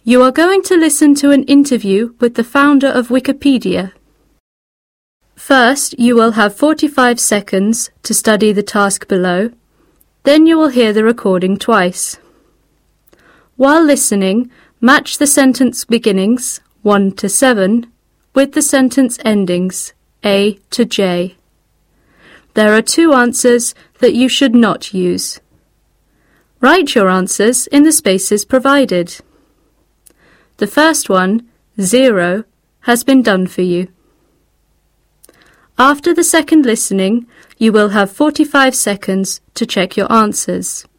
You are going to listen to an interview with the founder of Wikipedia. First, you will have 45 seconds to study the task below. Then you will hear the recording twice. While listening, match the sentence beginnings, 1 to 7, with the sentence endings, A to J. There are 2 answers that you should not use. Write your answers in the spaces provided. The first one, 0, has been done for you. After the second listening, you will have 45 seconds to check your answers.